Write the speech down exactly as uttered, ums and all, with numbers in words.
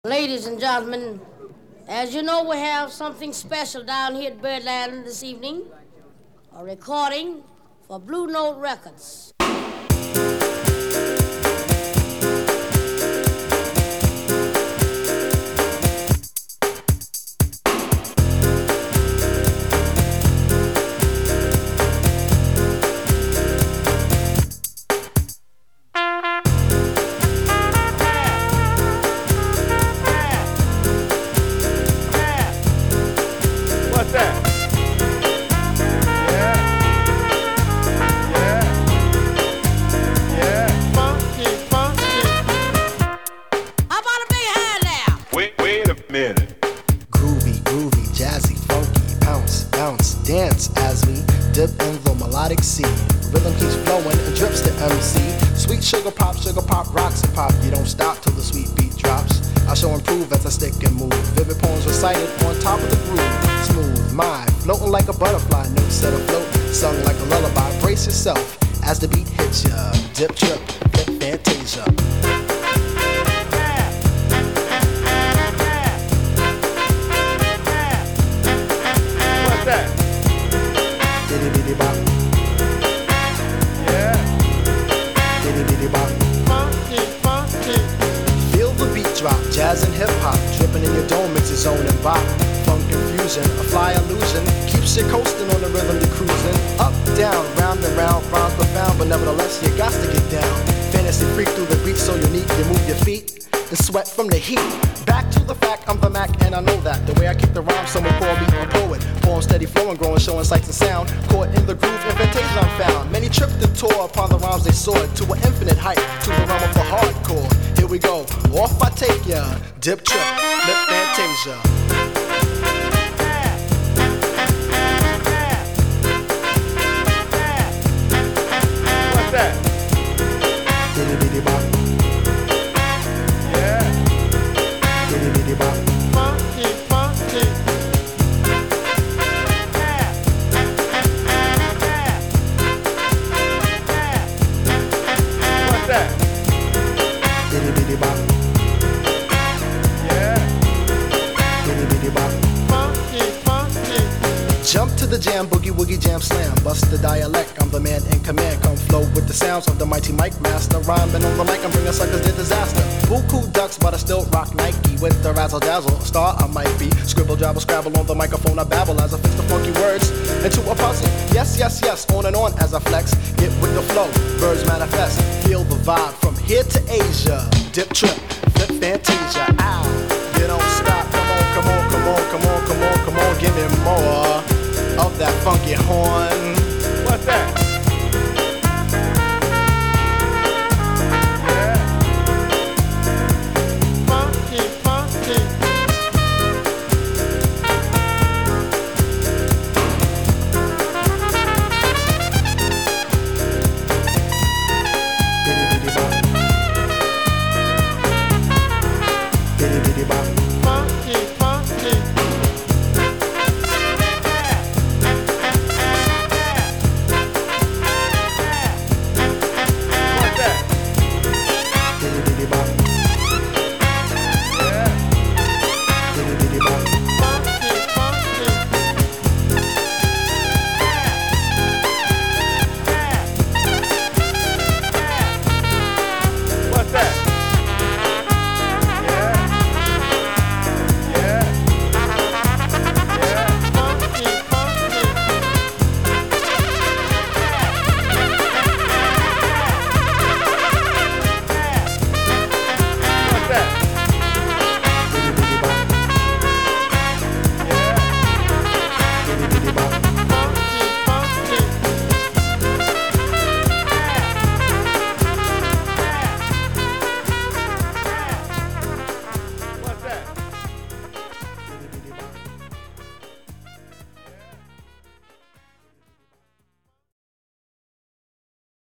Ladies and gentlemen, as you know, we have something special down here at Birdland this evening. A recording for Blue Note Records. Sugar pop, sugar pop, rocks and pop. You don't stop till the sweet beat drops. I shall improve as I stick and move. Vivid poems recited on top of the groove. Smooth mind, floating like a butterfly. Notes set afloat, sung like a lullaby. Brace yourself as the beat hits ya. Dip, trip, flip, fantasia. What's that? Bitty bitty bop. Funky, funky. Feel the beat drop, jazz and hip hop, dripping in your dome, it's your zone and bop. Funk confusion, a fly illusion, keeps you coasting on the rhythm you're cruising. Up, down, round and round, rhymes profound, but nevertheless you got to get down. Fantasy freak through the beat so unique, you move your feet and sweat from the heat. Back to the fact, I'm the Mac and I know that. The way I kick the rhyme, someone call me a poet. Poem steady flowing, growing, showing sights and sound. Caught in the groove, in fantasia I'm found. Many tripped and tore upon the rhymes they soared to an infinite height, to the realm of the hardcore. Here we go, off I take ya. Dip, trip, flip, fantasia. What's that? Bitty bitty bop. Bitty bitty bop. Funky, funky. What's that? Bitty bitty bop. Yeah. Bitty bitty bop. Funky, funky. Jump to the jam, boogie woogie jam slam. Bust the dialect, I'm the man in command. Come flow with the sounds of the mighty mic master. Rhyming on the mic, I'm bringing suckers to disaster. Buku ducks, but I still rock Nike. With the razzle dazzle, star I might be. Scribble, jabble, scrabble on the microphone, I babble as I fix the funky words into a puzzle. Yes, yes, yes, on and on as I flex. Get with the flow, birds manifest. Feel the vibe from here to Asia. Dip, trip, flip, fantasia. Ow, you don't stop. Come on, come on, come on, come on, come on, come on. Give me more of that funky horn. What's that? Yeah. Funky, funky. Bitty bitty bop. Bitty bitty bop.